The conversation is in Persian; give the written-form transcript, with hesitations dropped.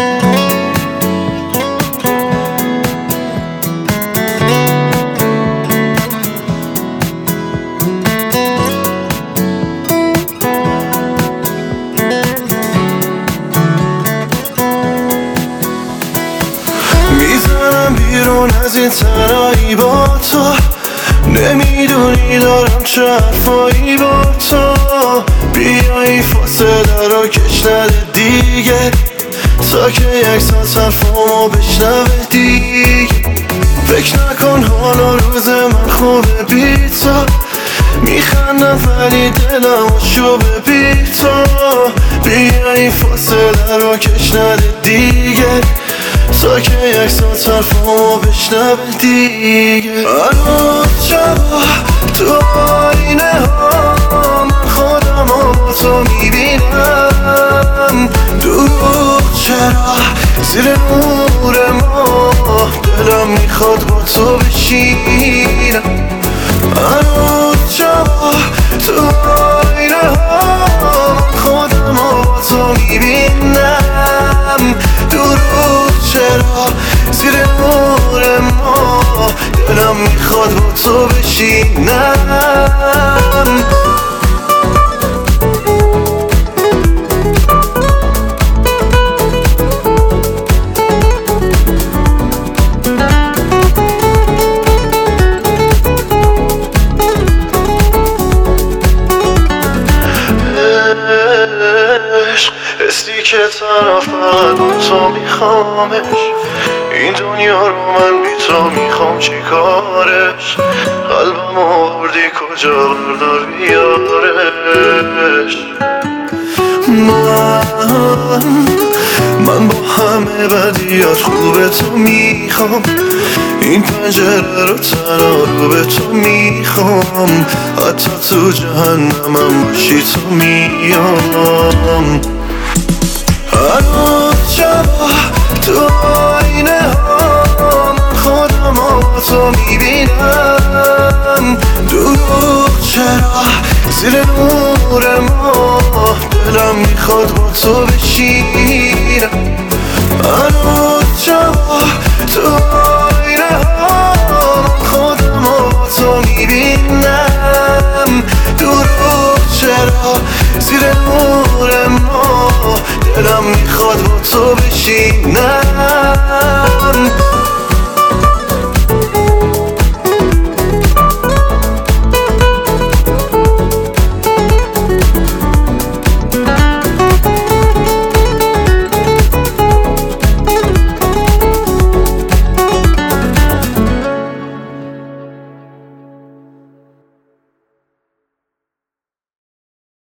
میزنم بیرون از این تنهایی با تو، نمیدونی دارم چه حرفایی با تو. بیا این فاصله رو کش نده دیگه، تا که یک ساعت حرفامو بشنوه دیگه. فکر نکن حال و روز من خوبه بی تو، میخندم ولی دلم آشوبه بی تو. بیا این فاصله رو کش نده دیگه، تا که یک ساعت حرفامو بشنوه دیگه. هنوز شبا تو آینه ها من خودم با تو میبینم. دروغ چرا زیر نور ما، دلم میخواد با تو بشینم. هنوز شبا تو آینه ها من خودم با تو میبینم. دروغ چرا زیر نور ما، دلم میخواد با تو بشینم. حسی که تنها فقط با تو میخوامش، این دنیا رو من بی تو میخوام چی کارش. قلبم آوردی کجا بردار بیارش. من با همه بدیات خوبه تو میخوام، این پنجره رو تنها رو به تو میخوام. حتی تو جهنمم باشی تو میام. هنوز شبا تو آینه ها من خودم با تو میبینم. دروغ چرا زیر نور ما، دلم میخواد با تو بشینم. هنوز شبا تو آینه ها من خودم با تو میبینم. دروغ چرا زیر نور ما، دلم میخواد با تو بشینم.